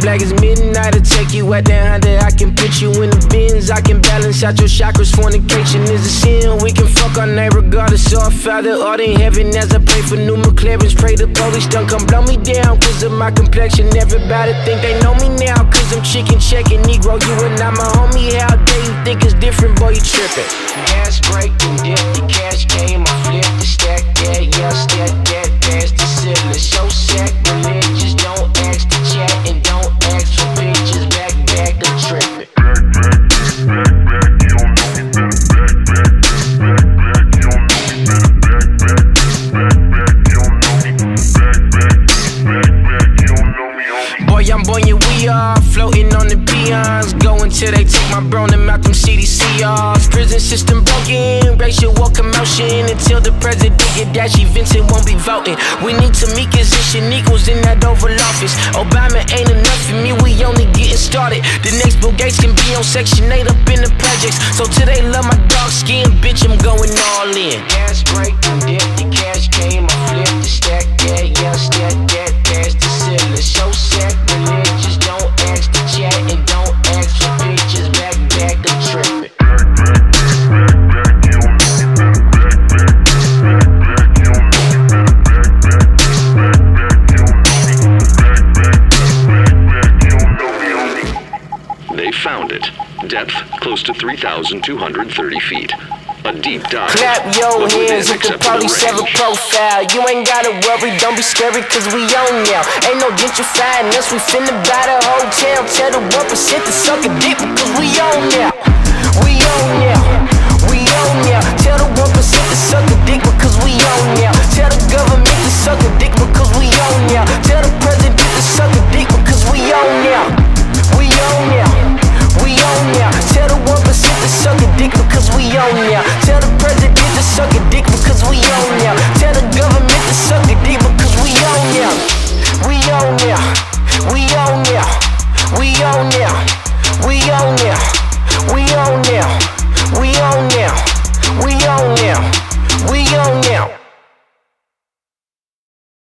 flag is midnight, I'll take you at that Honda. I can put you in the bins, I can balance out your chakras. Fornication is a sin, we can fuck our name regardless. So our Father art in heaven, as I pray for new McLarens. Pray the police don't come blow me down cause of my complexion. Everybody think they know me now cause I'm chicken checking. Negro, you are not my homie, how dare you think it's different, boy, you tripping. Gas break and dip, the cash came, I flipped the stack, yeah, stack that past the ceiling. So sacrilegious, don't ask to chat and don't ask for pictures. Back, I'm tripping. Boy, I'm buoyant, we are floating on the peons. Going till they take my bro and out them CDCRs. Prison system broken, racial war commotion. Until the president get dashy, Vincent won't be voting. We need Tamika's and equals in that Oval Office. Obama ain't enough for me, we only getting started. The next Bill Gates can be on Section 8 up in the projects. So till they love my dark skin, bitch, I'm going all in. Gas break and dip, the cash came, I flipped the stack, yeah, stack that past the ceiling. So sacrilegious, don't ask to chat and don't ask for pictures. Back, I'm tripping. They found it. Depth close to 3,230 feet. A deep dive. Clap your hands if the police have a profile. You ain't gotta worry, don't be scary cause we on now. Ain't no gentrifying us, we finna buy the hotel. Tell the 1% to suck a dick because we on now. We on now. We on now. Tell the 1% to suck a dick because we on now. Tell the government to suck a dick because we on now. Tell the president to suck a dick because we on now. We on now. We on now. Tell the 1% to suck a dick because we on now. Tell the president to suck a dick because we on now.